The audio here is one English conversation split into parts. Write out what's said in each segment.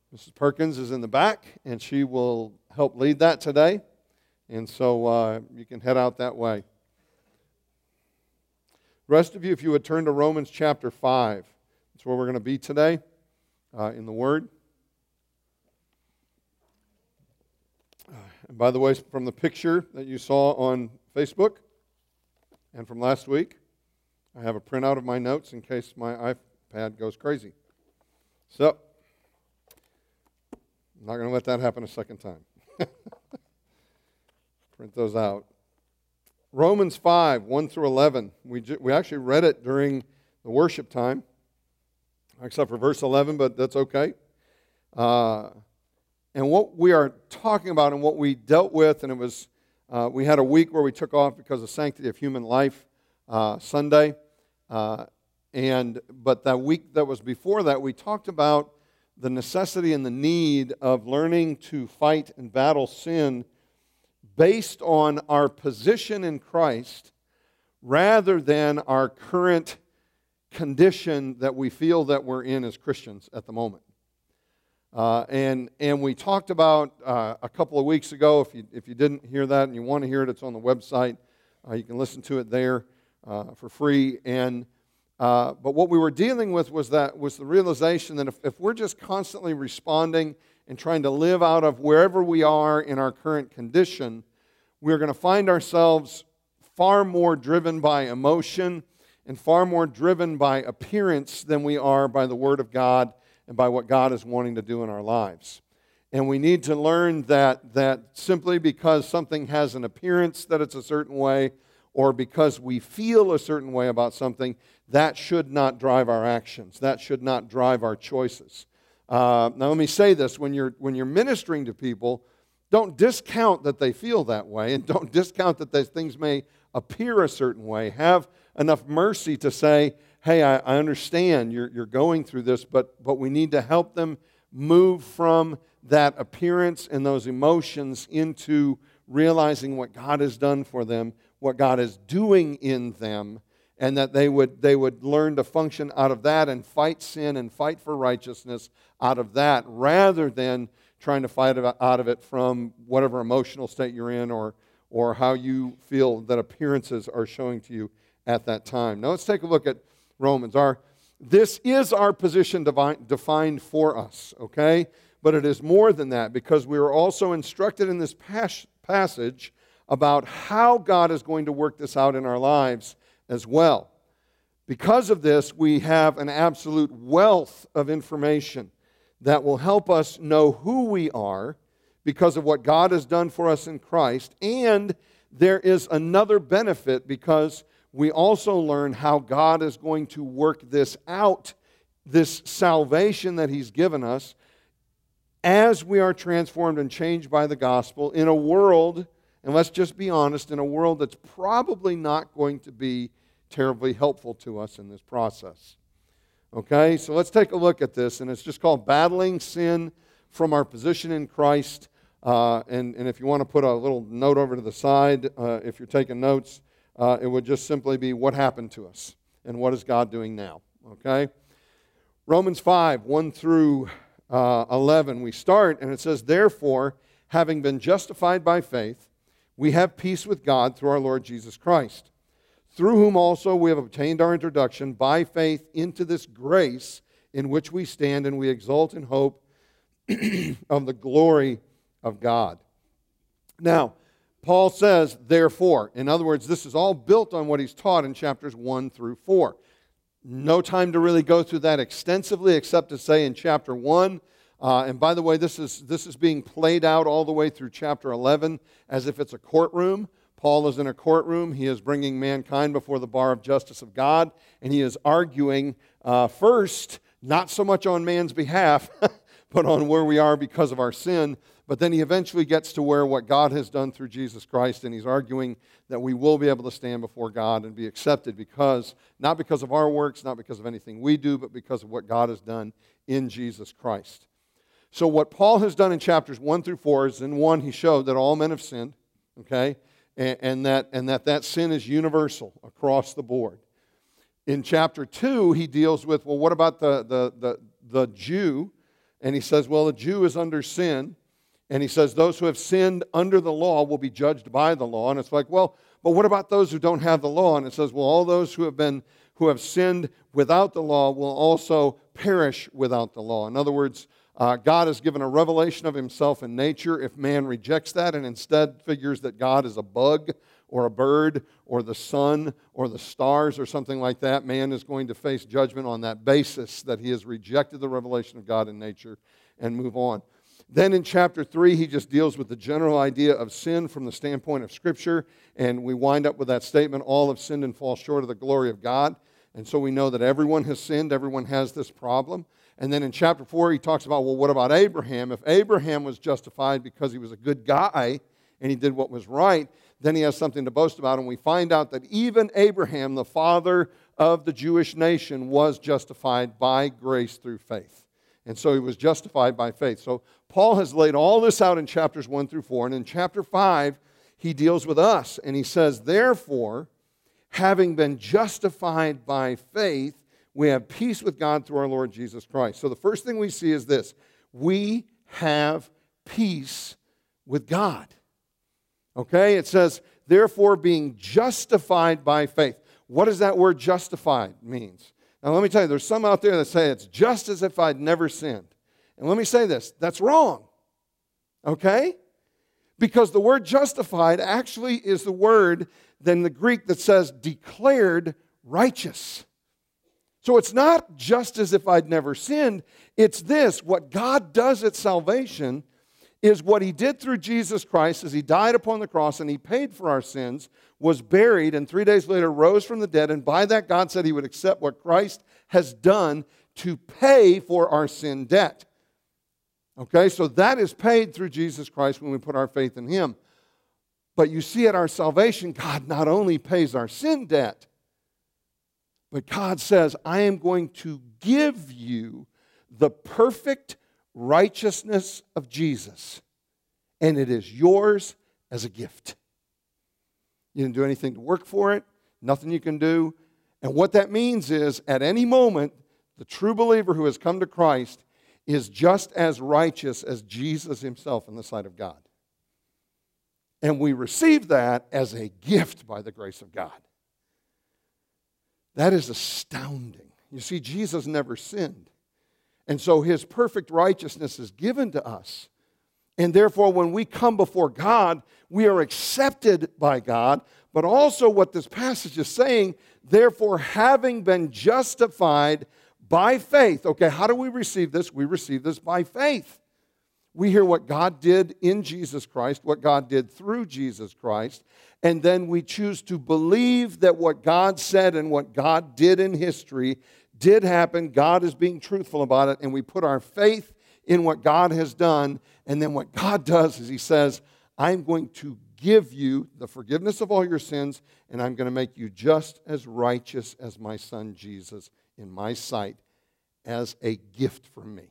Mrs. Perkins is in the back, and she will help lead that today. And so you can head out that way. The rest of you, if you would turn to Romans chapter 5. That's where we're going to be today in the Word. And by the way, from the picture that you saw on Facebook and from last week, I have a printout of my notes in case my iPad goes crazy. So, I'm not going to let that happen a second time. Print those out. Romans 5, 1 through 11. We actually read it during the worship time, except for verse 11, but that's okay. And what we are talking about and what we dealt with, and it was, we had a week where we took off because of Sanctity of Human Life Sunday. But that week that was before that, we talked about the necessity and the need of learning to fight and battle sin based on our position in Christ rather than our current condition that we feel that we're in as Christians at the moment. And we talked about a couple of weeks ago, if you didn't hear that and you want to hear it, it's on the website. You can listen to it there for free. But what we were dealing with was the realization that if we're just constantly responding and trying to live out of wherever we are in our current condition, we're going to find ourselves far more driven by emotion and far more driven by appearance than we are by the Word of God and by what God is wanting to do in our lives. And we need to learn that simply because something has an appearance that it's a certain way, or because we feel a certain way about something, that should not drive our actions. That should not drive our choices. Now let me say this, when you're ministering to people, don't discount that they feel that way, and don't discount that those things may appear a certain way. Have enough mercy to say, hey, I understand you're going through this, but we need to help them move from that appearance and those emotions into realizing what God has done for them, what God is doing in them, and that they would learn to function out of that and fight sin and fight for righteousness out of that, rather than trying to fight out of it from whatever emotional state you're in or how you feel that appearances are showing to you at that time. Now let's take a look at Romans. This is our position defined for us, okay? But it is more than that, because we are also instructed in this passage about how God is going to work this out in our lives as well. Because of this, we have an absolute wealth of information that will help us know who we are because of what God has done for us in Christ. And there is another benefit, because we also learn how God is going to work this out, this salvation that He's given us, as we are transformed and changed by the gospel in a world, and let's just be honest, in a world that's probably not going to be terribly helpful to us in this process. Okay, so let's take a look at this, and it's just called Battling Sin from Our Position in Christ. And if you want to put a little note over to the side, if you're taking notes, it would just simply be what happened to us and what is God doing now. Okay, Romans 5, 1 through 11, we start, and it says, "Therefore, having been justified by faith, we have peace with God through our Lord Jesus Christ, through whom also we have obtained our introduction by faith into this grace in which we stand, and we exult in hope of the glory of God." Now, Paul says, therefore. In other words, this is all built on what he's taught in chapters 1 through 4. No time to really go through that extensively, except to say in chapter 1, and by the way, this is being played out all the way through chapter 11 as if it's a courtroom. Paul is in a courtroom. He is bringing mankind before the bar of justice of God, and he is arguing first, not so much on man's behalf, but on where we are because of our sin. But then he eventually gets to where what God has done through Jesus Christ, and he's arguing that we will be able to stand before God and be accepted not because of our works, not because of anything we do, but because of what God has done in Jesus Christ. So what Paul has done in chapters 1 through 4 is, in 1, he showed that all men have sinned, okay, and that sin is universal across the board. In chapter 2, he deals with, well, what about the Jew And he says, well, a Jew is under sin. And he says, those who have sinned under the law will be judged by the law. And it's like, well, but what about those who don't have the law? And it says, well, all those who have sinned without the law will also perish without the law. In other words, God has given a revelation of himself in nature. If man rejects that and instead figures that God is a bug or a bird or the sun or the stars or something like that, man is going to face judgment on that basis, that he has rejected the revelation of God in nature, and move on. Then in chapter 3, he just deals with the general idea of sin from the standpoint of Scripture, and we wind up with that statement, all have sinned and fall short of the glory of God. And so we know that everyone has sinned, everyone has this problem. And then in chapter 4, he talks about, well, what about Abraham? If Abraham was justified because he was a good guy and he did what was right, then he has something to boast about. And we find out that even Abraham, the father of the Jewish nation, was justified by grace through faith. And so he was justified by faith. So Paul has laid all this out in chapters 1 through 4. And in chapter 5, he deals with us. And he says, therefore, having been justified by faith, we have peace with God through our Lord Jesus Christ. So the first thing we see is this: we have peace with God. Okay? It says, therefore, being justified by faith. What does that word justified means? Now let me tell you, there's some out there that say it's just as if I'd never sinned. And let me say this, that's wrong. Okay? Because the word justified actually is the word in the Greek that says declared righteous. So it's not just as if I'd never sinned. It's this: what God does at salvation is what he did through Jesus Christ as he died upon the cross and he paid for our sins, was buried, and 3 days later rose from the dead. And by that, God said he would accept what Christ has done to pay for our sin debt. Okay, so that is paid through Jesus Christ when we put our faith in him. But you see, at our salvation, God not only pays our sin debt, but God says, I am going to give you the perfect righteousness of Jesus, and it is yours as a gift. You didn't do anything to work for it, nothing you can do. And what that means is, at any moment, the true believer who has come to Christ is just as righteous as Jesus himself in the sight of God. And we receive that as a gift by the grace of God. That is astounding. You see, Jesus never sinned. And so his perfect righteousness is given to us. And therefore, when we come before God, we are accepted by God. But also what this passage is saying, therefore, having been justified by faith. Okay, how do we receive this? We receive this by faith. We hear what God did in Jesus Christ, what God did through Jesus Christ, and then we choose to believe that what God said and what God did in history did happen. God is being truthful about it, and we put our faith in what God has done. And then what God does is he says, I'm going to give you the forgiveness of all your sins, and I'm going to make you just as righteous as my son Jesus in my sight as a gift from me.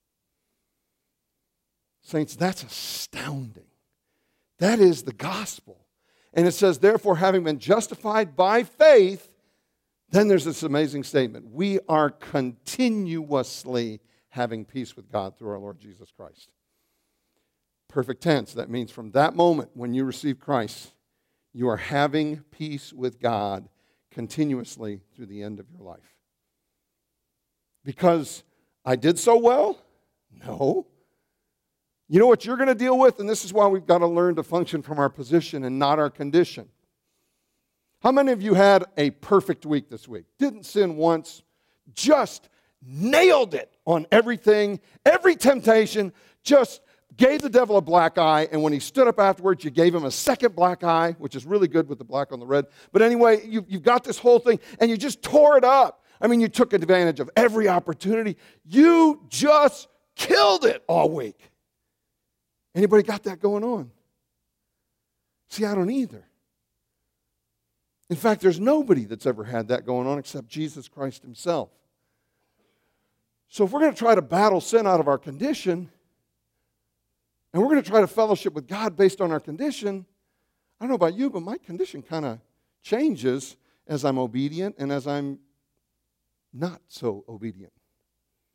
Saints, that's astounding. That is the gospel. And it says, therefore, having been justified by faith, then there's this amazing statement. We are continuously having peace with God through our Lord Jesus Christ. Perfect tense. That means from that moment when you receive Christ, you are having peace with God continuously through the end of your life. Because I did so well? No. You know what you're going to deal with? And this is why we've got to learn to function from our position and not our condition. How many of you had a perfect week this week? Didn't sin once, just nailed it on everything, every temptation, just gave the devil a black eye, and when he stood up afterwards, you gave him a second black eye, which is really good with the black on the red. But anyway, you've got this whole thing, and you just tore it up. I mean, you took advantage of every opportunity. You just killed it all week. Anybody got that going on? See, I don't either. In fact, there's nobody that's ever had that going on except Jesus Christ himself. So if we're going to try to battle sin out of our condition, and we're going to try to fellowship with God based on our condition, I don't know about you, but my condition kind of changes as I'm obedient and as I'm not so obedient.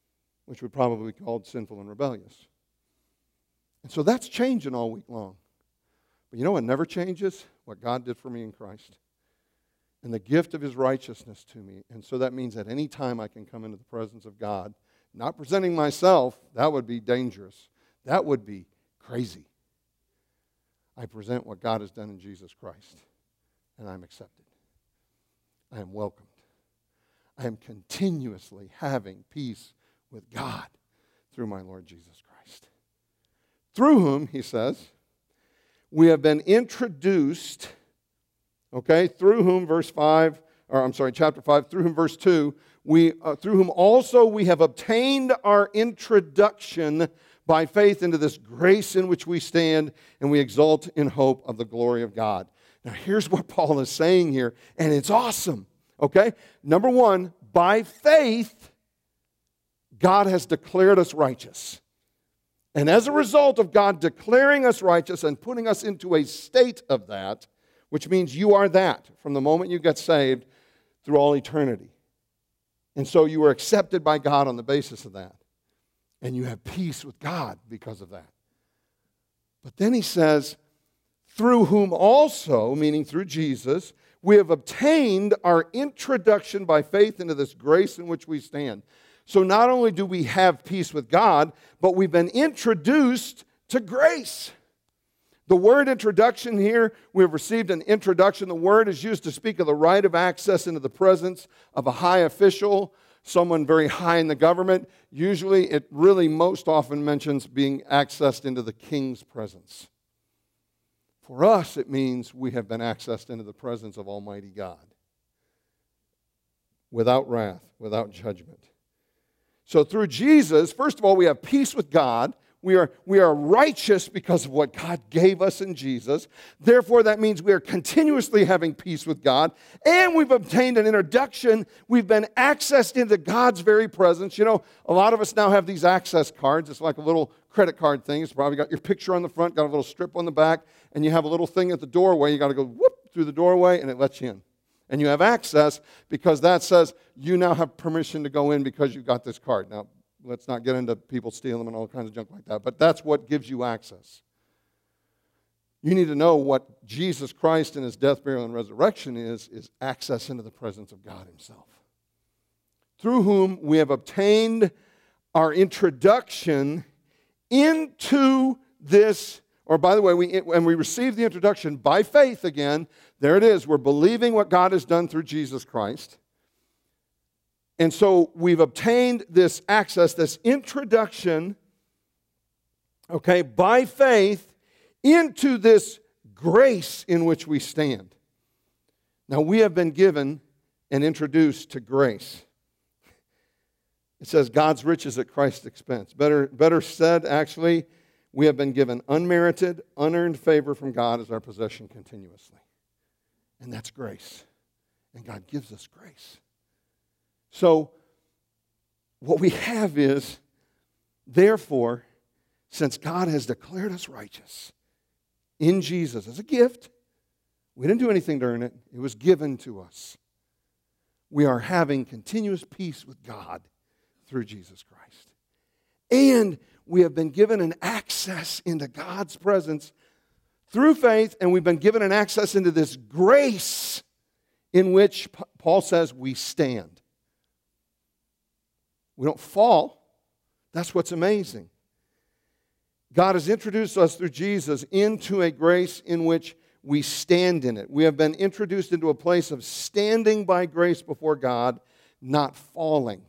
which would probably be called sinful and rebellious. And so that's changing all week long. But you know what never changes? What God did for me in Christ. And the gift of his righteousness to me. And so that means at any time I can come into the presence of God, not presenting myself. That would be dangerous. That would be crazy. I present what God has done in Jesus Christ, and I'm accepted. I am welcomed. I am continuously having peace with God through my Lord Jesus Christ. Through whom, he says, we have been introduced, okay, through whom, chapter 5, through whom, verse 2, through whom also we have obtained our introduction by faith into this grace in which we stand, and we exult in hope of the glory of God. Now, here's what Paul is saying here, and it's awesome, okay? Number one, by faith, God has declared us righteous. And as a result of God declaring us righteous and putting us into a state of that, which means you are that from the moment you get saved through all eternity. And so you are accepted by God on the basis of that. And you have peace with God because of that. But then he says, through whom also, meaning through Jesus, we have obtained our introduction by faith into this grace in which we stand. So not only do we have peace with God, but we've been introduced to grace. The word introduction here, we have received an introduction. The word is used to speak of the right of access into the presence of a high official, someone very high in the government. Usually it really most often mentions being accessed into the king's presence. For us, it means we have been accessed into the presence of Almighty God. Without wrath, without judgment. So through Jesus, first of all, we have peace with God. We are righteous because of what God gave us in Jesus. Therefore, that means we are continuously having peace with God. And we've obtained an introduction. We've been accessed into God's very presence. You know, a lot of us now have these access cards. It's like a little credit card thing. It's probably got your picture on the front, got a little strip on the back, and you have a little thing at the doorway. You got to go whoop through the doorway, and it lets you in. And you have access because that says you now have permission to go in because you've got this card. Now, let's not get into people stealing them and all kinds of junk like that, but that's what gives you access. You need to know what Jesus Christ in his death, burial, and resurrection is access into the presence of God himself. Through whom we have obtained our introduction into this, or by the way, when we receive the introduction by faith again, there it is. We're believing what God has done through Jesus Christ. And so we've obtained this access, this introduction, okay, by faith into this grace in which we stand. Now, we have been given and introduced to grace. It says God's riches at Christ's expense. Better said, actually, we have been given unmerited, unearned favor from God as our possession continuously. And that's grace. And God gives us grace. So, what we have is, therefore, since God has declared us righteous in Jesus as a gift, we didn't do anything to earn it, it was given to us. We are having continuous peace with God through Jesus Christ. And we have been given an access into God's presence through faith, and we've been given an access into this grace in which Paul says we stand. We don't fall. That's what's amazing. God has introduced us through Jesus into a grace in which we stand in it. We have been introduced into a place of standing by grace before God, not falling.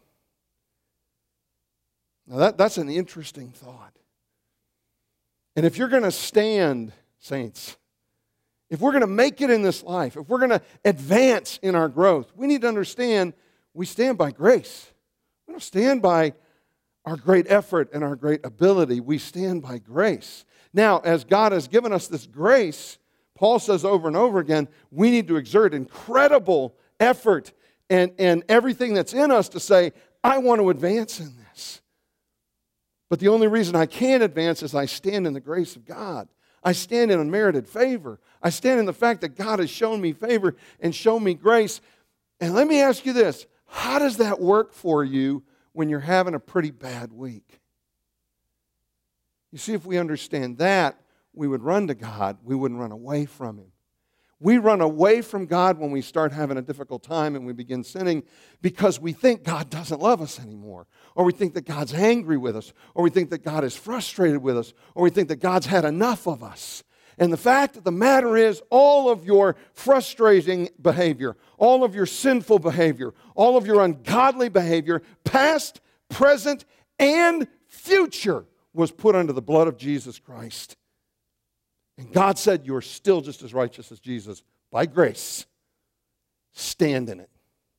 Now that's an interesting thought. And if you're going to stand, saints, if we're going to make it in this life, if we're going to advance in our growth, we need to understand we stand by grace. We don't stand by our great effort and our great ability. We stand by grace. Now, as God has given us this grace, Paul says over and over again, we need to exert incredible effort and everything that's in us to say, I want to advance in this. But the only reason I can advance is I stand in the grace of God. I stand in unmerited favor. I stand in the fact that God has shown me favor and shown me grace. And let me ask you this. How does that work for you when you're having a pretty bad week. You see, if we understand that, we would run to God. We wouldn't run away from Him. We run away from God when we start having a difficult time and we begin sinning because we think God doesn't love us anymore. Or we think that God's angry with us. Or we think that God is frustrated with us. Or we think that God's had enough of us. And the fact of the matter is, all of your frustrating behavior, all of your sinful behavior, all of your ungodly behavior, past, present, and future, was put under the blood of Jesus Christ. And God said, you're still just as righteous as Jesus. By grace, stand in it.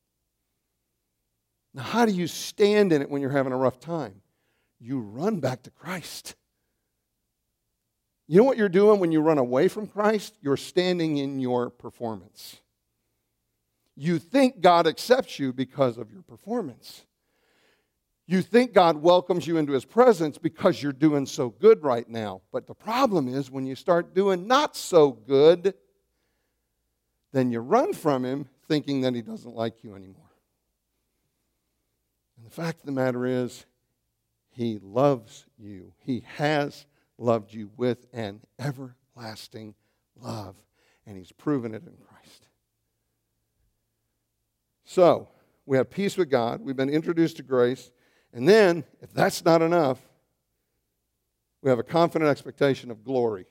Now, how do you stand in it when you're having a rough time? You run back to Christ. You know what you're doing when you run away from Christ? You're standing in your performance. You think God accepts you because of your performance. You think God welcomes you into His presence because you're doing so good right now. But the problem is when you start doing not so good, then you run from Him thinking that He doesn't like you anymore. And the fact of the matter is, He loves you. He has loved you with an everlasting love. And He's proven it in Christ. So, we have peace with God. We've been introduced to grace. And then, if that's not enough, we have a confident expectation of glory.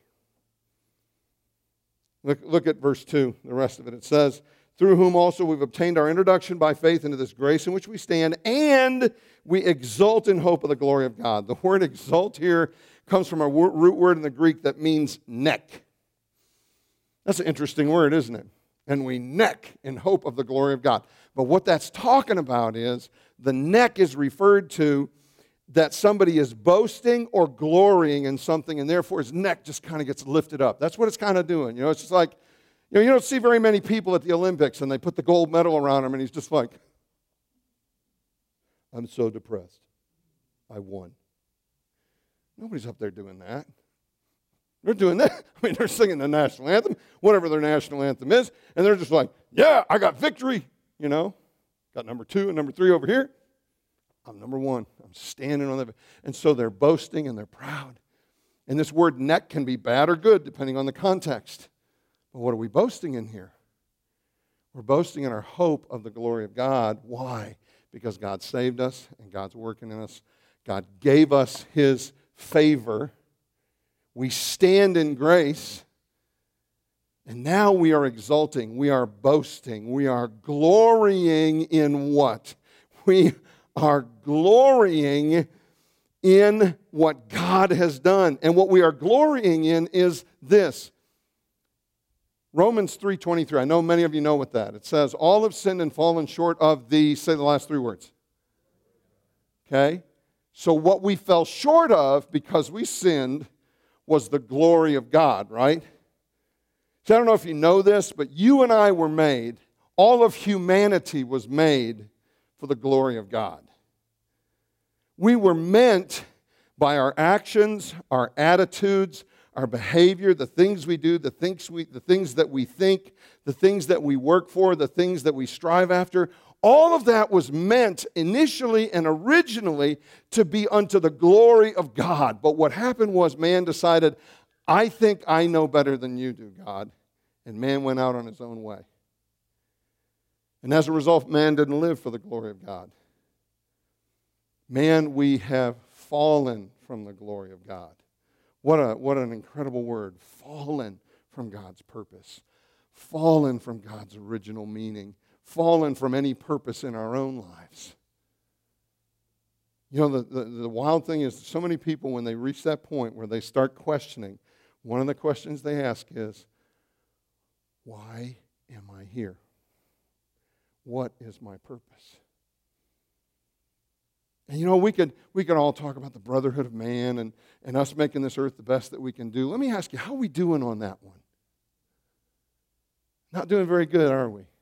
Look at verse 2, the rest of it. It says, through whom also we've obtained our introduction by faith into this grace in which we stand, and we exult in hope of the glory of God. The word exult here comes from a root word in the Greek that means neck. That's an interesting word, isn't it? And we neck in hope of the glory of God. But what that's talking about is the neck is referred to that somebody is boasting or glorying in something, and therefore his neck just kind of gets lifted up. That's what it's kind of doing. You know, it's just like, you don't see very many people at the Olympics, and they put the gold medal around him, and he's just like, I'm so depressed. I won. Nobody's up there doing that. They're doing that. I mean, they're singing the national anthem, whatever their national anthem is, and they're just like, yeah, I got victory, you know. Got number 2 and number 3 over here. I'm number 1. I'm standing on the... And so they're boasting and they're proud. And this word neck can be bad or good, depending on the context. But what are we boasting in here? We're boasting in our hope of the glory of God. Why? Because God saved us and God's working in us. God gave us His favor. We stand in grace. And now we are exulting. We are boasting. We are glorying in what? We are glorying in what God has done. And what we are glorying in is this. Romans 3:23. I know many of you know what that. It says, all have sinned and fallen short of the, say the last 3 words. Okay? So what we fell short of because we sinned was the glory of God, right? So I don't know if you know this, but you and I were made, all of humanity was made for the glory of God. We were meant by our actions, our attitudes, our behavior, the things we do, the things that we think, the things that we work for, the things that we strive after. All of that was meant initially and originally to be unto the glory of God. But what happened was man decided, I think I know better than you do, God. And man went out on his own way. And as a result, man didn't live for the glory of God. Man, we have fallen from the glory of God. What an incredible word. Fallen from God's purpose. Fallen from God's original meaning. Fallen from any purpose in our own lives. You know, the wild thing is so many people, when they reach that point where they start questioning, one of the questions they ask is, why am I here? What is my purpose? And you know, we could all talk about the brotherhood of man and us making this earth the best that we can do. Let me ask you, how are we doing on that one? Not doing very good, are we?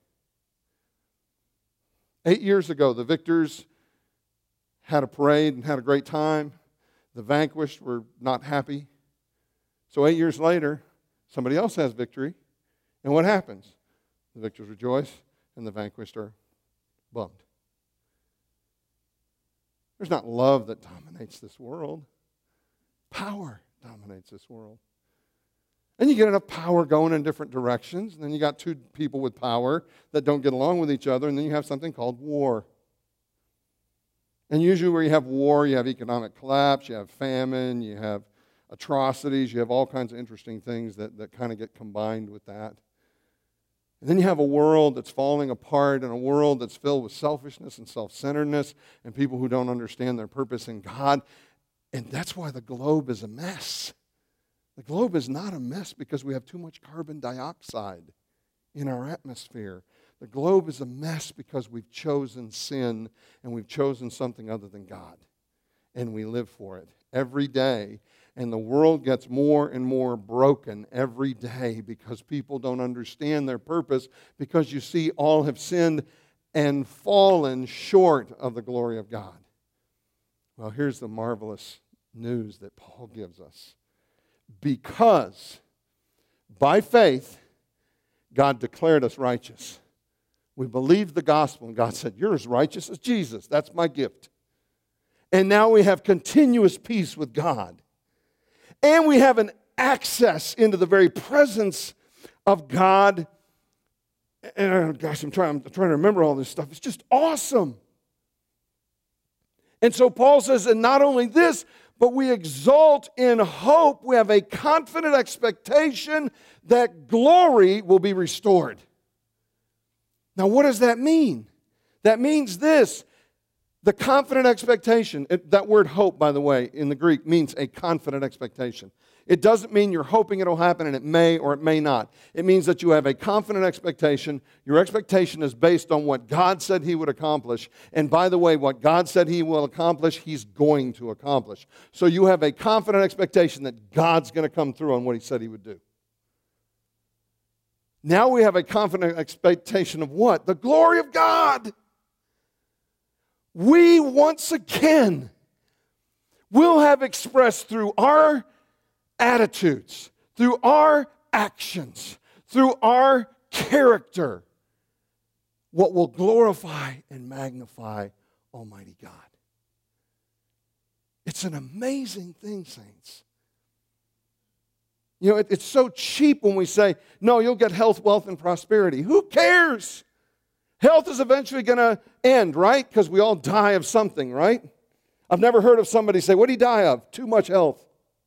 8 years ago, the victors had a parade and had a great time. The vanquished were not happy. So 8 years later, somebody else has victory. And what happens? The victors rejoice and the vanquished are bummed. There's not love that dominates this world. Power dominates this world. And you get enough power going in different directions, and then you got two people with power that don't get along with each other, and then you have something called war. And usually where you have war, you have economic collapse, you have famine, you have atrocities, you have all kinds of interesting things that kind of get combined with that. And then you have a world that's falling apart and a world that's filled with selfishness and self-centeredness and people who don't understand their purpose in God. And that's why the globe is a mess. The globe is not a mess because we have too much carbon dioxide in our atmosphere. The globe is a mess because we've chosen sin and we've chosen something other than God. And we live for it every day. And the world gets more and more broken every day because people don't understand their purpose, because you see, all have sinned and fallen short of the glory of God. Well, here's the marvelous news that Paul gives us. Because by faith, God declared us righteous. We believed the gospel, and God said, "You're as righteous as Jesus. That's my gift." And now we have continuous peace with God. And we have an access into the very presence of God. And gosh, I'm trying to remember all this stuff. It's just awesome. And so Paul says, and not only this, but we exult in hope. We have a confident expectation that glory will be restored. Now, what does that mean? That means this. The confident expectation, that word hope, by the way, in the Greek means a confident expectation. It doesn't mean you're hoping it'll happen and it may or it may not. It means that you have a confident expectation. Your expectation is based on what God said He would accomplish. And by the way, what God said He will accomplish, He's going to accomplish. So you have a confident expectation that God's going to come through on what He said He would do. Now we have a confident expectation of what? The glory of God. We once again will have expressed through our attitudes, through our actions, through our character, what will glorify and magnify Almighty God. It's an amazing thing, saints. You know, it's so cheap when we say, no, you'll get health, wealth, and prosperity. Who cares? Health is eventually going to end, right? Because we all die of something, right? I've never heard of somebody say, what do you die of? Too much health.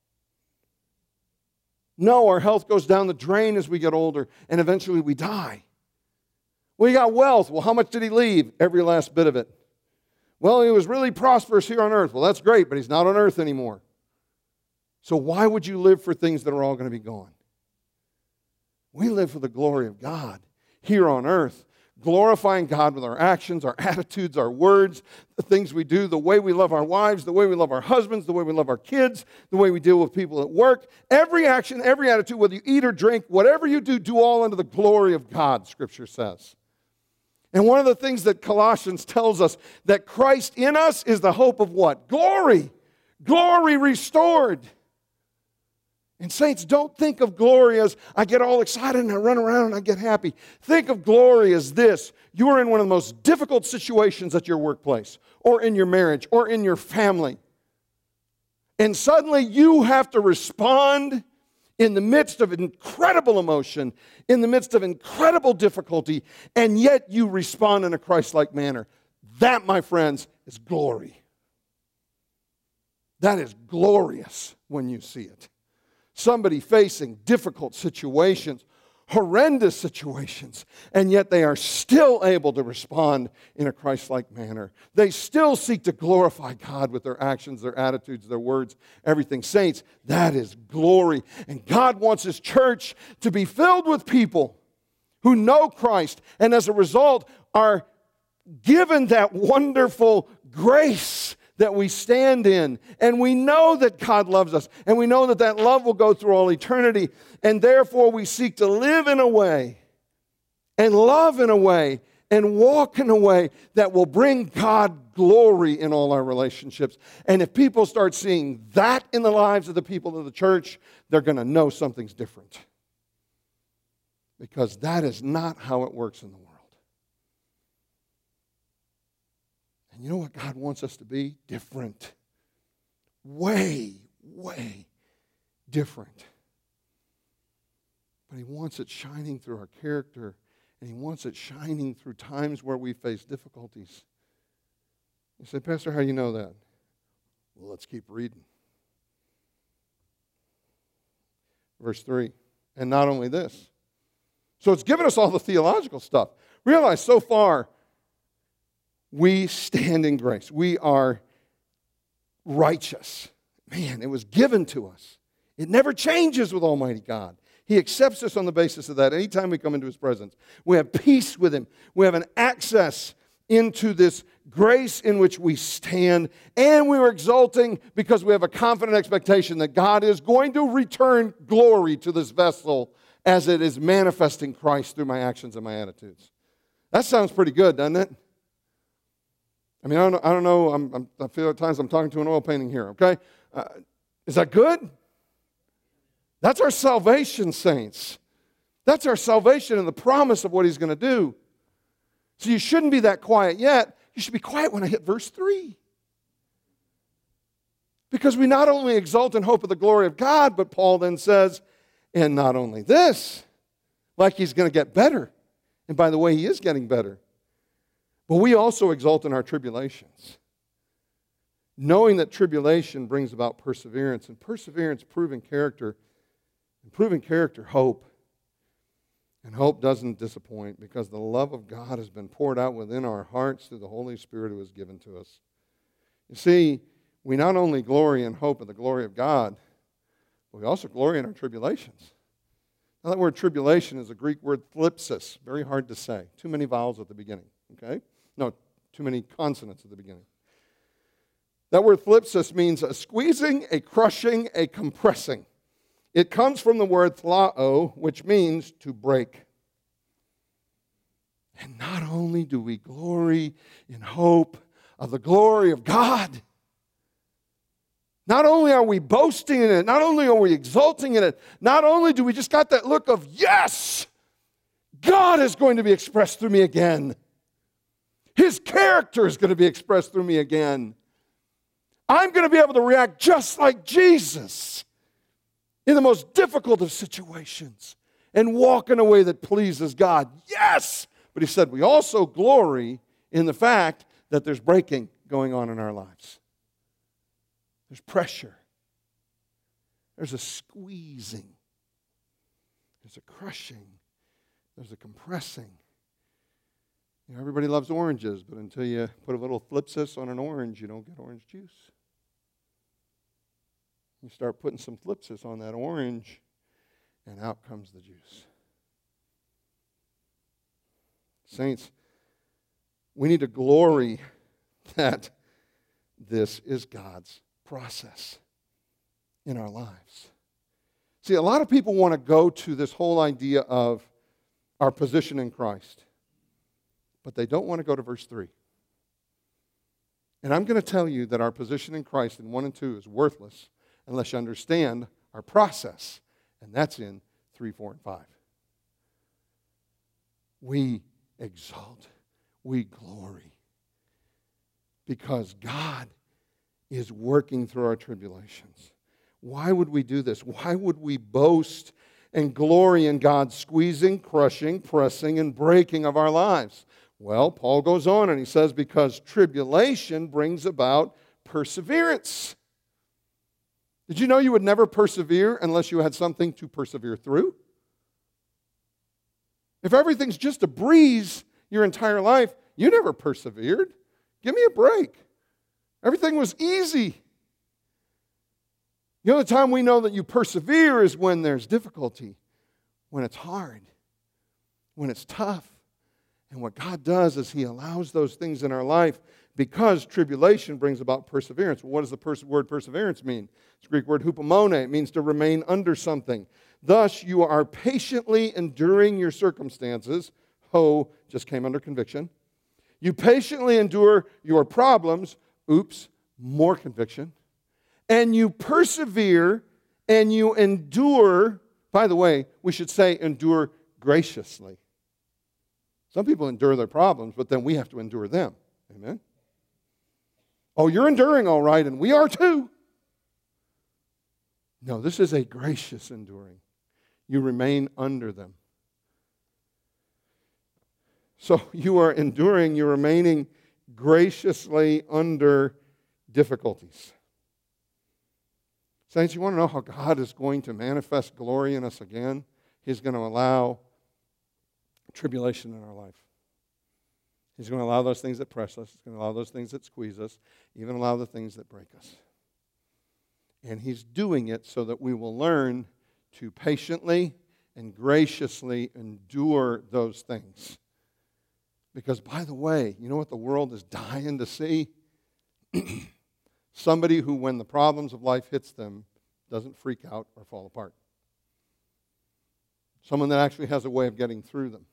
No, our health goes down the drain as we get older, and eventually we die. Well, you got wealth. Well, how much did he leave? Every last bit of it. Well, he was really prosperous here on earth. Well, that's great, but he's not on earth anymore. So why would you live for things that are all going to be gone? We live for the glory of God here on earth, glorifying God with our actions, our attitudes, our words, the things we do, the way we love our wives, the way we love our husbands, the way we love our kids, the way we deal with people at work. Every action, every attitude, whether you eat or drink, whatever you do, do all unto the glory of God, Scripture says. And one of the things that Colossians tells us, that Christ in us is the hope of what? Glory. Glory restored. And saints, don't think of glory as I get all excited and I run around and I get happy. Think of glory as this. You are in one of the most difficult situations at your workplace or in your marriage or in your family. And suddenly you have to respond in the midst of incredible emotion, in the midst of incredible difficulty, and yet you respond in a Christ-like manner. That, my friends, is glory. That is glorious when you see it. Somebody facing difficult situations, horrendous situations, and yet they are still able to respond in a Christ-like manner. They still seek to glorify God with their actions, their attitudes, their words, everything. Saints, that is glory. And God wants His church to be filled with people who know Christ and as a result are given that wonderful grace that we stand in, and we know that God loves us, and we know that that love will go through all eternity, and therefore we seek to live in a way, and love in a way, and walk in a way that will bring God glory in all our relationships. And if people start seeing that in the lives of the people of the church, they're going to know something's different. Because that is not how it works in the world. And you know what God wants us to be? Different. Way, way different. But He wants it shining through our character, and He wants it shining through times where we face difficulties. You say, Pastor, how do you know that? Well, let's keep reading. Verse 3. And not only this. So it's given us all the theological stuff. Realize so far, we stand in grace. We are righteous. Man, it was given to us. It never changes with Almighty God. He accepts us on the basis of that. Anytime we come into His presence, we have peace with Him. We have an access into this grace in which we stand. And we are exulting because we have a confident expectation that God is going to return glory to this vessel as it is manifesting Christ through my actions and my attitudes. That sounds pretty good, doesn't it? I mean, I don't know. I feel at times I'm talking to an oil painting here, okay? Is that good? That's our salvation, saints. That's our salvation and the promise of what He's going to do. So you shouldn't be that quiet yet. You should be quiet when I hit verse 3. Because we not only exult in hope of the glory of God, but Paul then says, and not only this, like he's going to get better. And by the way, he is getting better. But we also exult in our tribulations, knowing that tribulation brings about perseverance, and perseverance, proven character, and proven character, hope. And hope doesn't disappoint because the love of God has been poured out within our hearts through the Holy Spirit who is given to us. You see, we not only glory in hope of the glory of God, but we also glory in our tribulations. Now, that word tribulation is a Greek word thlipsis, very hard to say. Too many vowels at the beginning, okay? No, too many consonants at the beginning. That word thlipsis means a squeezing, a crushing, a compressing. It comes from the word thlao, which means to break. And not only do we glory in hope of the glory of God, not only are we boasting in it, not only are we exulting in it, not only do we just got that look of, yes, God is going to be expressed through me again. His character is going to be expressed through me again. I'm going to be able to react just like Jesus in the most difficult of situations and walk in a way that pleases God. Yes! But he said we also glory in the fact that there's breaking going on in our lives. There's pressure. There's a squeezing. There's a crushing. There's a compressing. You know, everybody loves oranges, but until you put a little thlipsis on an orange, you don't get orange juice. You start putting some thlipsis on that orange, and out comes the juice. Saints, we need to glory that this is God's process in our lives. See, a lot of people want to go to this whole idea of our position in Christ, but they don't want to go to verse 3. And I'm going to tell you that our position in Christ in 1 and 2 is worthless unless you understand our process, and that's in 3, 4, and 5. We exalt, we glory, because God is working through our tribulations. Why would we do this? Why would we boast and glory in God's squeezing, crushing, pressing, and breaking of our lives? Well, Paul goes on and he says, because tribulation brings about perseverance. Did you know you would never persevere unless you had something to persevere through? If everything's just a breeze your entire life, you never persevered. Give me a break. Everything was easy. The only time we know that you persevere is when there's difficulty, when it's hard, when it's tough. And what God does is He allows those things in our life because tribulation brings about perseverance. Well, what does the word perseverance mean? It's the Greek word hupomone. It means to remain under something. Thus, you are patiently enduring your circumstances. Ho just came under conviction. You patiently endure your problems. Oops, more conviction. And you persevere and you endure. By the way, we should say endure graciously. Some people endure their problems, but then we have to endure them. Amen? Oh, you're enduring all right, and we are too. No, this is a gracious enduring. You remain under them. So you are enduring, you're remaining graciously under difficulties. Saints, you want to know how God is going to manifest glory in us again? He's going to allow tribulation in our life. He's going to allow those things that press us. He's going to allow those things that squeeze us, even allow the things that break us. And He's doing it so that we will learn to patiently and graciously endure those things. Because, by the way, you know what the world is dying to see? Somebody who, when the problems of life hits them, doesn't freak out or fall apart. Someone that actually has a way of getting through them.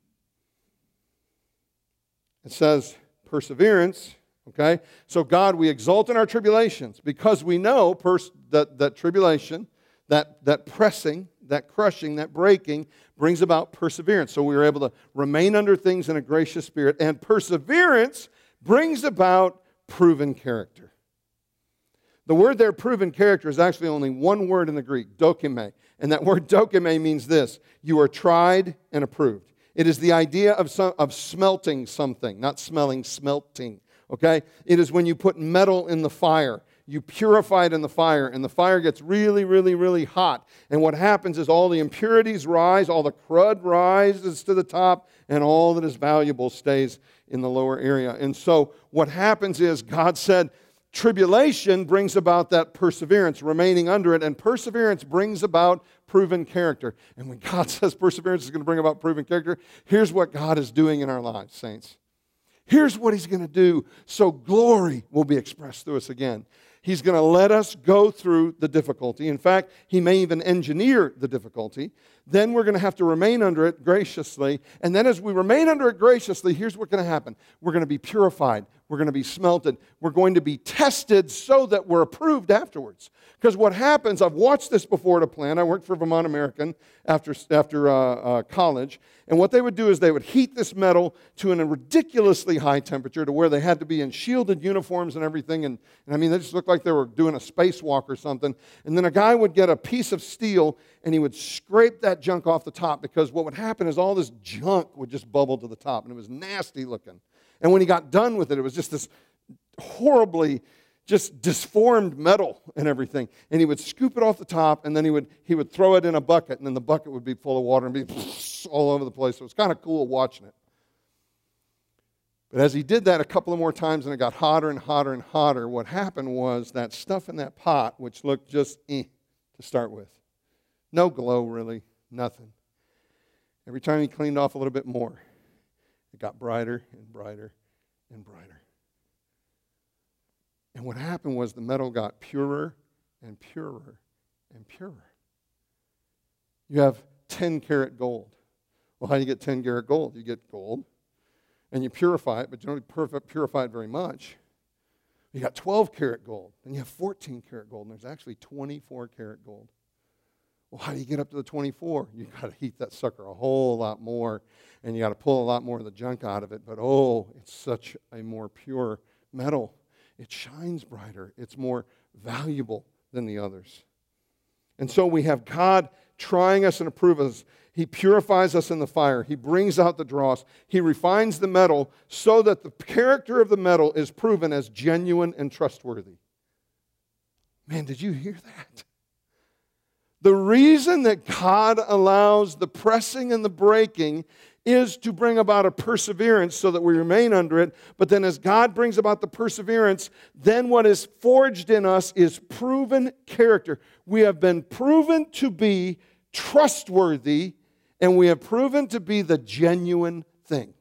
It says perseverance, okay? So God, we exult in our tribulations because we know that tribulation, that pressing, that crushing, that breaking brings about perseverance. So we are able to remain under things in a gracious spirit. And perseverance brings about proven character. The word there, proven character, is actually only one word in the Greek, dokime. And that word dokime means this: you are tried and approved. It is the idea of smelting something, not smelling, smelting. Okay? It is when you put metal in the fire. You purify it in the fire, and the fire gets really, really, really hot. And what happens is all the impurities rise, all the crud rises to the top, and all that is valuable stays in the lower area. And so what happens is God said, tribulation brings about that perseverance, remaining under it, and perseverance brings about proven character. And when God says perseverance is going to bring about proven character, here's what God is doing in our lives, saints. Here's what He's going to do so glory will be expressed through us again. He's going to let us go through the difficulty. In fact, He may even engineer the difficulty. Then we're going to have to remain under it graciously. And then as we remain under it graciously, here's what's going to happen. We're going to be purified. We're going to be smelted. We're going to be tested so that we're approved afterwards. Because what happens, I've watched this before at a plant. I worked for Vermont American after college. And what they would do is they would heat this metal to a ridiculously high temperature to where they had to be in shielded uniforms and everything. And I mean, they just looked like they were doing a spacewalk or something. And then a guy would get a piece of steel and he would scrape that junk off the top, because what would happen is all this junk would just bubble to the top, and it was nasty looking. And when he got done with it, it was just this horribly just disformed metal and everything. And he would scoop it off the top, and then he would throw it in a bucket, and then the bucket would be full of water and be all over the place. So it was kind of cool watching it. But as he did that a couple of more times and it got hotter and hotter and hotter, what happened was that stuff in that pot, which looked just to start with, no glow really, nothing. Every time he cleaned off a little bit more, it got brighter and brighter and brighter. And what happened was the metal got purer and purer and purer. You have 10-karat gold. Well, how do you get 10-karat gold? You get gold, and you purify it, but you don't purify it very much. You got 12-karat gold, and you have 14-karat gold, and there's actually 24-karat gold. Well, how do you get up to the 24? You've got to heat that sucker a whole lot more, and you got to pull a lot more of the junk out of it. But it's such a more pure metal. It shines brighter. It's more valuable than the others. And so we have God trying us and approving us. He purifies us in the fire. He brings out the dross. He refines the metal so that the character of the metal is proven as genuine and trustworthy. Man, did you hear that? The reason that God allows the pressing and the breaking is to bring about a perseverance so that we remain under it. But then as God brings about the perseverance, then what is forged in us is proven character. We have been proven to be trustworthy, and we have proven to be the genuine thing.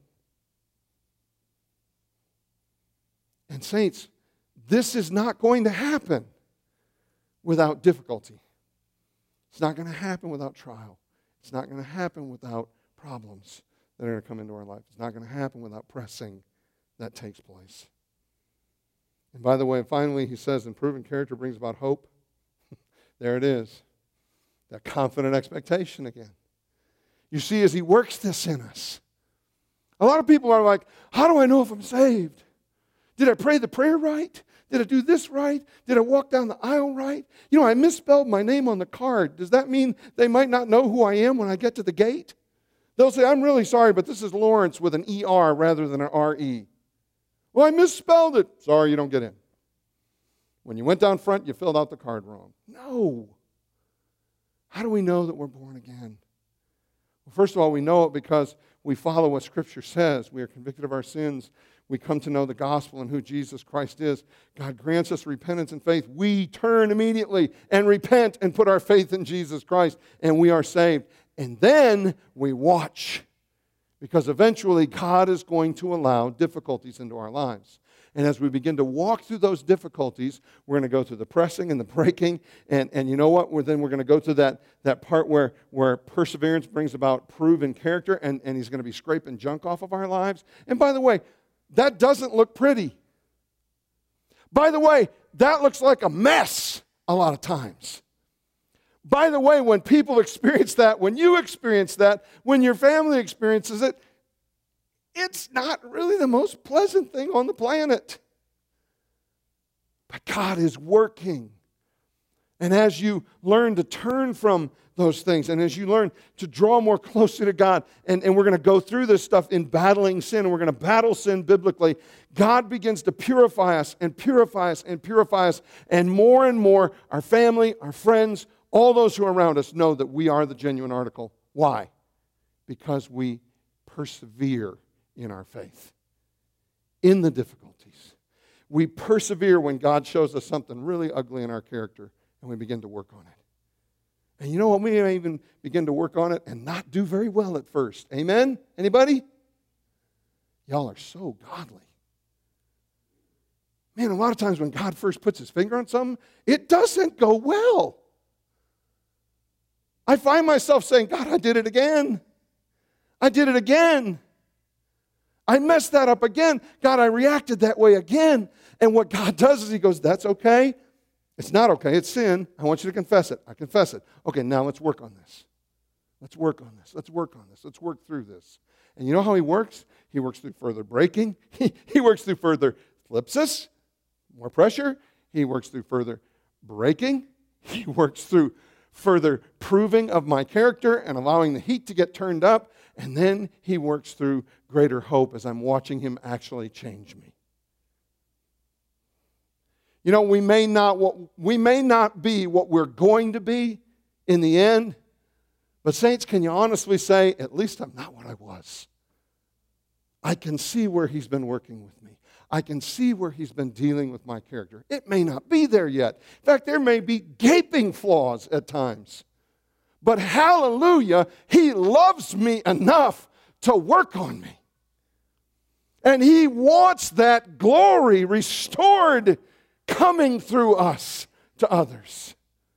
And saints, this is not going to happen without difficulty. It's not going to happen without trial. It's not going to happen without problems that are going to come into our life. It's not going to happen without pressing that takes place. And by the way, finally, he says, improving character brings about hope. There it is. That confident expectation again. You see, as he works this in us, a lot of people are like, how do I know if I'm saved? Did I pray the prayer right? Did I do this right? Did I walk down the aisle right? I misspelled my name on the card. Does that mean they might not know who I am when I get to the gate? They'll say, I'm really sorry, but this is Lawrence with an ER rather than an RE. Well, I misspelled it. Sorry, you don't get in. When you went down front, you filled out the card wrong. No. How do we know that we're born again? Well, first of all, we know it because we follow what Scripture says. We are convicted of our sins. We come to know the gospel and who Jesus Christ is. God grants us repentance and faith. We turn immediately and repent and put our faith in Jesus Christ, and we are saved. And then we watch, because eventually God is going to allow difficulties into our lives. And as we begin to walk through those difficulties, we're going to go through the pressing and the breaking. And you know what? Then we're going to go to that part where perseverance brings about proven character, and He's going to be scraping junk off of our lives. And by the way, that doesn't look pretty. By the way, that looks like a mess a lot of times. By the way, when people experience that, when you experience that, when your family experiences it, it's not really the most pleasant thing on the planet. But God is working. And as you learn to turn from those things, and as you learn to draw more closely to God, and we're going to go through this stuff in battling sin, and we're going to battle sin biblically, God begins to purify us and purify us and purify us, and more our family, our friends, all those who are around us know that we are the genuine article. Why? Because we persevere in our faith, in the difficulties. We persevere when God shows us something really ugly in our character, and we begin to work on it. And you know what? We may even begin to work on it and not do very well at first. Amen? Anybody? Y'all are so godly. Man, a lot of times when God first puts His finger on something, it doesn't go well. I find myself saying, God, I did it again. I did it again. I messed that up again. God, I reacted that way again. And what God does is He goes, that's okay. It's not okay. It's sin. I want you to confess it. I confess it. Okay, now let's work on this. Let's work on this. Let's work on this. Let's work through this. And you know how He works? He works through further breaking. He works through further thlipsis, more pressure. He works through further breaking. He works through further proving of my character and allowing the heat to get turned up. And then He works through greater hope as I'm watching Him actually change me. You know, we may not be what we're going to be in the end, but saints, can you honestly say, at least I'm not what I was? I can see where He's been working with me. I can see where He's been dealing with my character. It may not be there yet. In fact, there may be gaping flaws at times. But hallelujah, He loves me enough to work on me. And He wants that glory restored coming through us to others.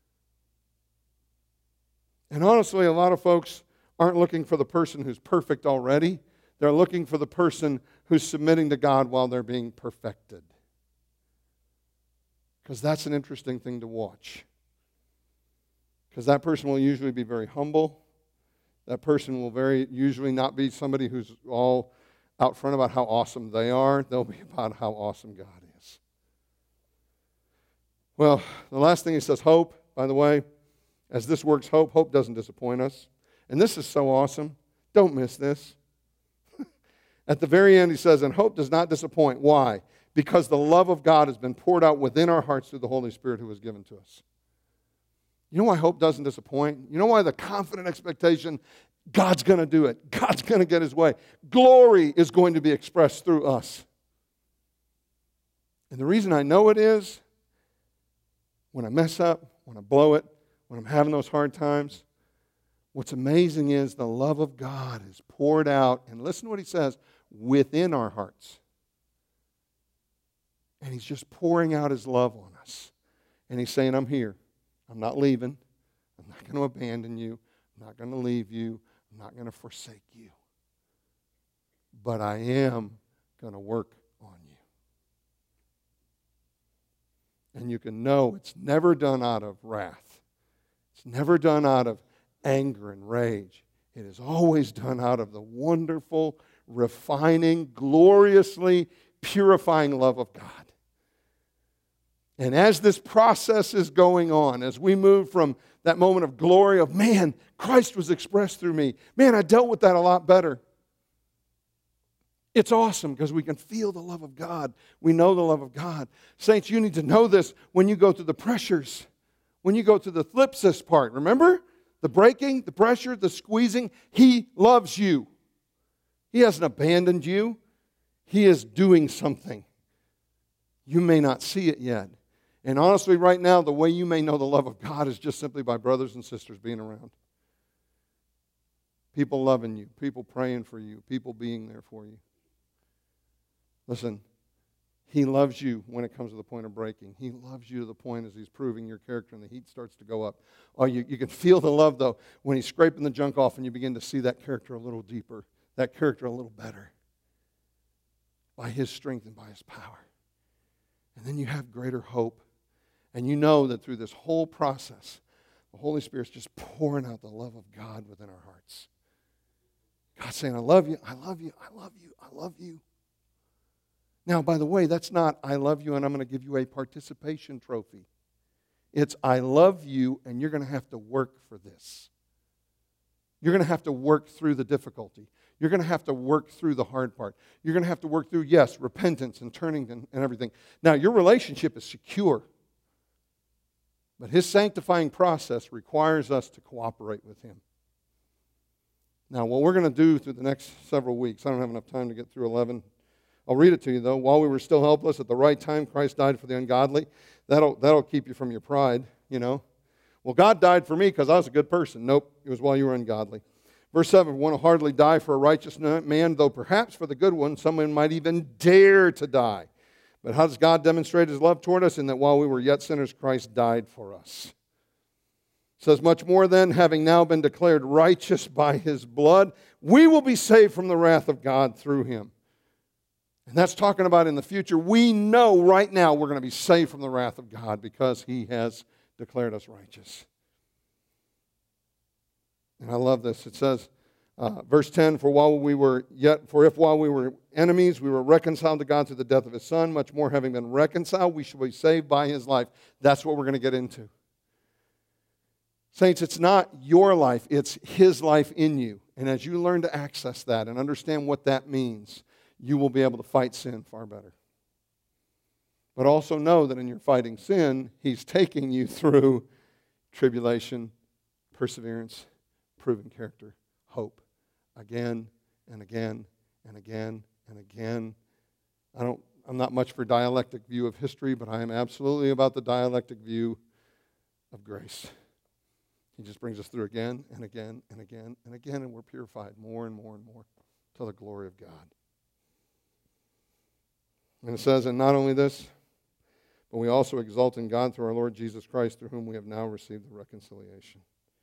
And honestly, a lot of folks aren't looking for the person who's perfect already. They're looking for the person who's submitting to God while they're being perfected. Because that's an interesting thing to watch. Because that person will usually be very humble. That person will very usually not be somebody who's all out front about how awesome they are. They'll be about how awesome God is. Well, the last thing he says, hope, by the way, as this works, hope doesn't disappoint us. And this is so awesome. Don't miss this. At the very end, he says, and hope does not disappoint. Why? Because the love of God has been poured out within our hearts through the Holy Spirit who was given to us. You know why hope doesn't disappoint? You know why the confident expectation, God's going to do it. God's going to get His way. Glory is going to be expressed through us. And the reason I know it is, when I mess up, when I blow it, when I'm having those hard times, what's amazing is the love of God is poured out, and listen to what He says, within our hearts. And He's just pouring out His love on us. And He's saying, I'm here. I'm not leaving. I'm not going to abandon you. I'm not going to leave you. I'm not going to forsake you. But I am going to work on you. And you can know it's never done out of wrath. It's never done out of anger and rage. It is always done out of the wonderful, refining, gloriously purifying love of God. And as this process is going on, as we move from that moment of glory of, man, Christ was expressed through me. Man, I dealt with that a lot better. It's awesome because we can feel the love of God. We know the love of God. Saints, you need to know this when you go through the pressures, when you go through the thlipsis part. Remember? The breaking, the pressure, the squeezing. He loves you. He hasn't abandoned you. He is doing something. You may not see it yet. And honestly, right now, the way you may know the love of God is just simply by brothers and sisters being around. People loving you, people praying for you, people being there for you. Listen, He loves you when it comes to the point of breaking. He loves you to the point as He's proving your character and the heat starts to go up. Oh, you can feel the love, though, when He's scraping the junk off and you begin to see that character a little deeper, that character a little better, by His strength and by His power. And then you have greater hope. And you know that through this whole process, the Holy Spirit's just pouring out the love of God within our hearts. God's saying, I love you, I love you, I love you, I love you. Now, by the way, that's not I love you and I'm going to give you a participation trophy. It's I love you and you're going to have to work for this. You're going to have to work through the difficulty. You're going to have to work through the hard part. You're going to have to work through, yes, repentance and turning and everything. Now, your relationship is secure. But His sanctifying process requires us to cooperate with Him. Now, what we're going to do through the next several weeks, I don't have enough time to get through 11. I'll read it to you, though. While we were still helpless, at the right time, Christ died for the ungodly. That'll keep you from your pride, you know. Well, God died for me because I was a good person. Nope, it was while you were ungodly. Verse 7, one will hardly die for a righteous man, though perhaps for the good one, someone might even dare to die. But how does God demonstrate His love toward us? In that while we were yet sinners, Christ died for us. It says, much more then, having now been declared righteous by His blood, we will be saved from the wrath of God through Him. And that's talking about in the future. We know right now we're going to be saved from the wrath of God because He has declared us righteous. And I love this. It says, verse 10, for if while we were enemies, we were reconciled to God through the death of His Son, much more having been reconciled, we shall be saved by His life. That's what we're going to get into. Saints, it's not your life, it's His life in you. And as you learn to access that and understand what that means, you will be able to fight sin far better. But also know that in your fighting sin, He's taking you through tribulation, perseverance, proven character, hope, again and again and again and again. I'm not much for dialectic view of history, but I am absolutely about the dialectic view of grace. He just brings us through again and again and again and again, and we're purified more and more and more to the glory of God. And it says, and not only this, but we also exult in God through our Lord Jesus Christ, through whom we have now received the reconciliation.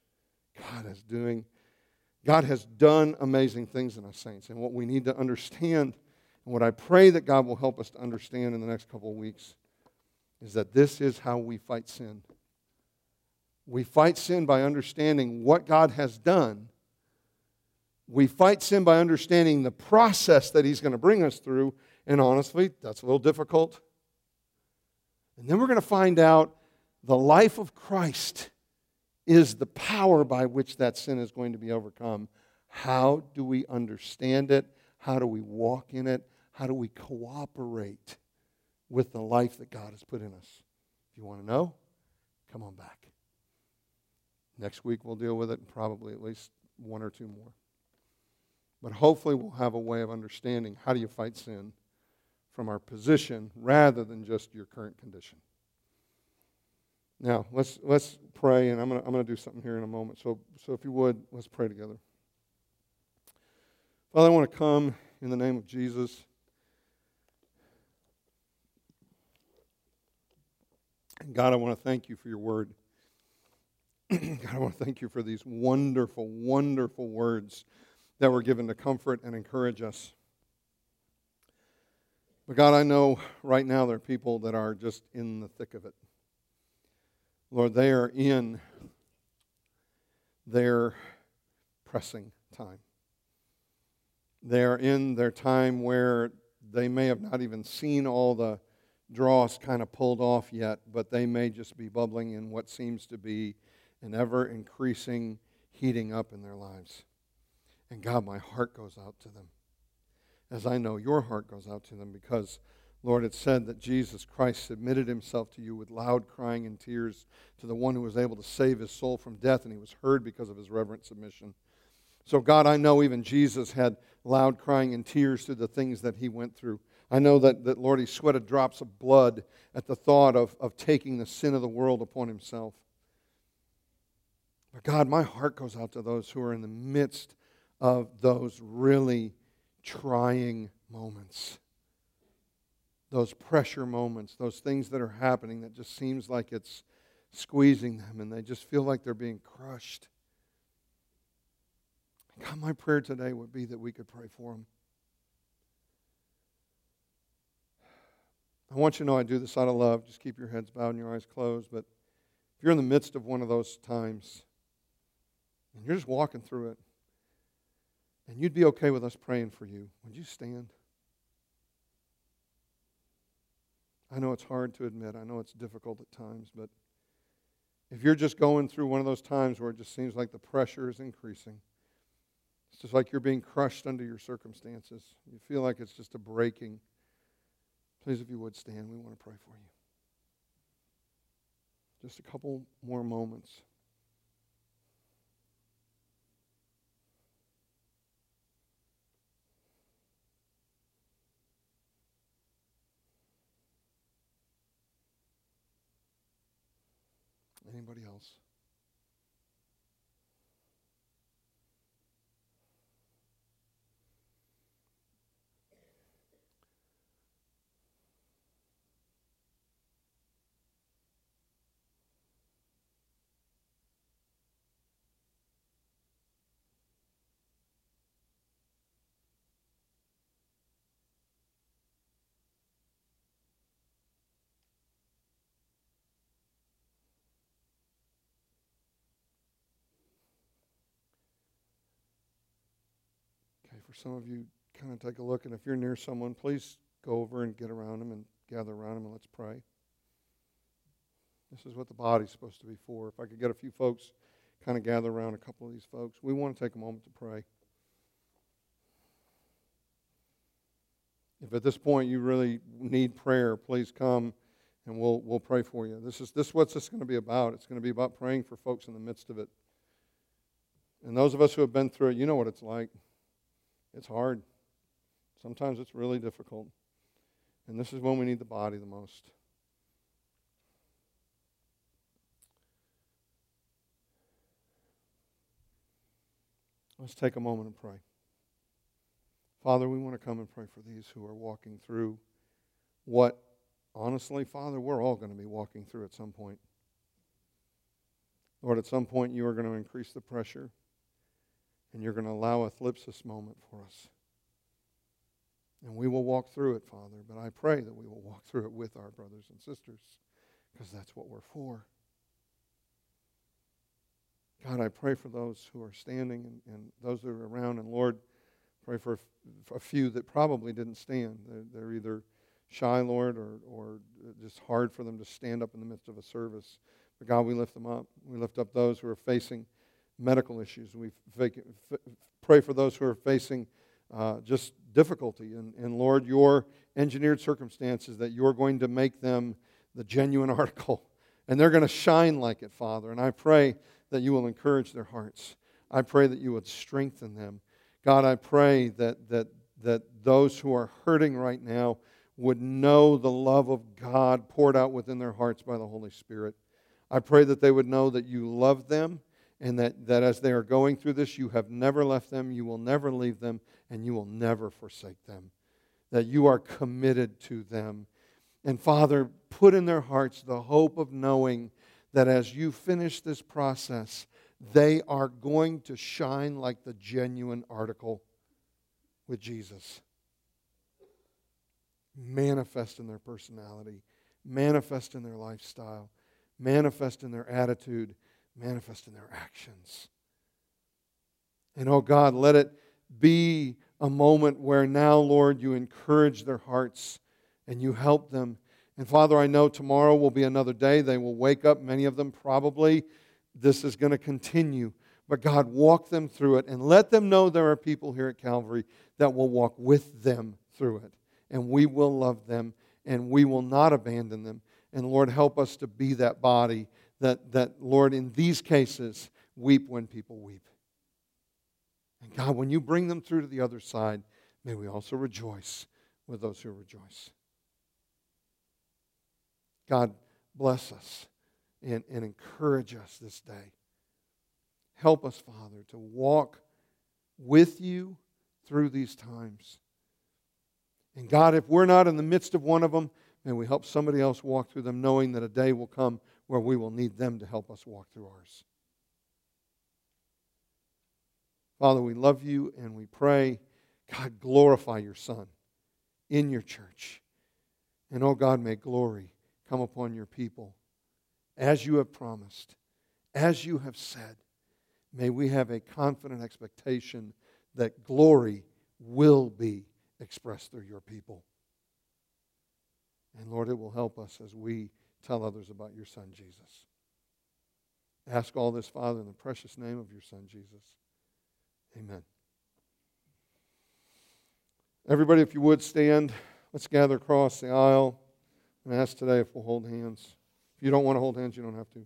God has done amazing things in us, saints. And what we need to understand, and what I pray that God will help us to understand in the next couple of weeks, is that this is how we fight sin. We fight sin by understanding what God has done. We fight sin by understanding the process that He's going to bring us through. And honestly, that's a little difficult. And then we're going to find out the life of Christ is the power by which that sin is going to be overcome. How do we understand it? How do we walk in it? How do we cooperate with the life that God has put in us? If you want to know, come on back. Next week we'll deal with it, and probably at least one or two more. But hopefully we'll have a way of understanding how do you fight sin from our position rather than just your current condition. Now, let's pray, and I'm gonna do something here in a moment. So if you would, let's pray together. Father, I want to come in the name of Jesus. And God, I want to thank You for Your word. God, I want to thank You for these wonderful, wonderful words that were given to comfort and encourage us. But God, I know right now there are people that are just in the thick of it. Lord, they are in their pressing time. They are in their time where they may have not even seen all the dross kind of pulled off yet, but they may just be bubbling in what seems to be an ever-increasing heating up in their lives. And God, my heart goes out to them, as I know your heart goes out to them, because, Lord, it said that Jesus Christ submitted himself to you with loud crying and tears to the one who was able to save his soul from death, and he was heard because of his reverent submission. So, God, I know even Jesus had loud crying and tears through the things that he went through. I know that Lord, he sweated drops of blood at the thought of taking the sin of the world upon himself. But God, my heart goes out to those who are in the midst of those really trying moments. Those pressure moments, those things that are happening that just seems like it's squeezing them and they just feel like they're being crushed. God, my prayer today would be that we could pray for them. I want you to know I do this out of love. Just keep your heads bowed and your eyes closed. But if you're in the midst of one of those times and you're just walking through it and you'd be okay with us praying for you, would you stand? I know it's hard to admit. I know it's difficult at times. But if you're just going through one of those times where it just seems like the pressure is increasing, it's just like you're being crushed under your circumstances. You feel like it's just a breaking. Please, if you would stand, we want to pray for you. Just a couple more moments. Anybody else? For some of you, kind of take a look, and if you're near someone, please go over and get around them and gather around them and let's pray. This is what the body's supposed to be for. If I could get a few folks, kind of gather around a couple of these folks. We want to take a moment to pray. If at this point you really need prayer, please come and we'll pray for you. This is what this is going to be about. It's going to be about praying for folks in the midst of it. And those of us who have been through it, you know what it's like. It's hard. Sometimes it's really difficult. And this is when we need the body the most. Let's take a moment and pray. Father, we want to come and pray for these who are walking through what, honestly, Father, we're all going to be walking through at some point. Lord, at some point you are going to increase the pressure. And you're going to allow a thlipsis moment for us. And we will walk through it, Father. But I pray that we will walk through it with our brothers and sisters, because that's what we're for. God, I pray for those who are standing and those who are around. And Lord, pray for a few that probably didn't stand. They're either shy, Lord, or just hard for them to stand up in the midst of a service. But God, we lift them up. We lift up those who are facing medical issues. We pray for those who are facing just difficulty. And Lord, your engineered circumstances, that you're going to make them the genuine article. And they're going to shine like it, Father. And I pray that you will encourage their hearts. I pray that you would strengthen them. God, I pray that those who are hurting right now would know the love of God poured out within their hearts by the Holy Spirit. I pray that they would know that you love them, and that as they are going through this, you have never left them, you will never leave them, and you will never forsake them. That you are committed to them. And Father, put in their hearts the hope of knowing that as you finish this process, they are going to shine like the genuine article with Jesus. Manifest in their personality, manifest in their lifestyle, manifest in their attitude, manifest in their actions. And oh God, let it be a moment where now, Lord, you encourage their hearts and you help them And Father, I know tomorrow will be another day. They will wake up, many of them probably. This is going to continue. But God, walk them through it and let them know there are people here at Calvary that will walk with them through it. And we will love them and we will not abandon them. And Lord, help us to be that body that Lord, in these cases, weep when people weep. And God, when you bring them through to the other side, may we also rejoice with those who rejoice. God, bless us and encourage us this day. Help us, Father, to walk with you through these times. And God, if we're not in the midst of one of them, may we help somebody else walk through them, knowing that a day will come where we will need them to help us walk through ours. Father, we love you and we pray, God, glorify your Son in your church. And, oh God, may glory come upon your people as you have promised, as you have said. May we have a confident expectation that glory will be expressed through your people. And Lord, it will help us as we tell others about your Son, Jesus. Ask all this, Father, in the precious name of your Son, Jesus. Amen. Everybody, if you would stand, let's gather across the aisle and ask today if we'll hold hands. If you don't want to hold hands, you don't have to.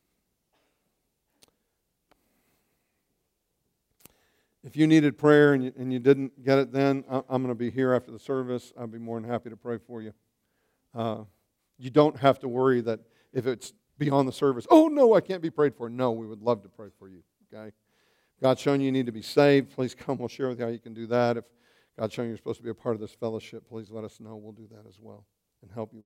If you needed prayer and you didn't get it then, I'm going to be here after the service. I'll be more than happy to pray for you. You don't have to worry that if it's beyond the service, oh no, I can't be prayed for. No, we would love to pray for you. Okay? God's shown you need to be saved, please come. We'll share with you how you can do that. If God's shown you're supposed to be a part of this fellowship, please let us know. We'll do that as well and help you.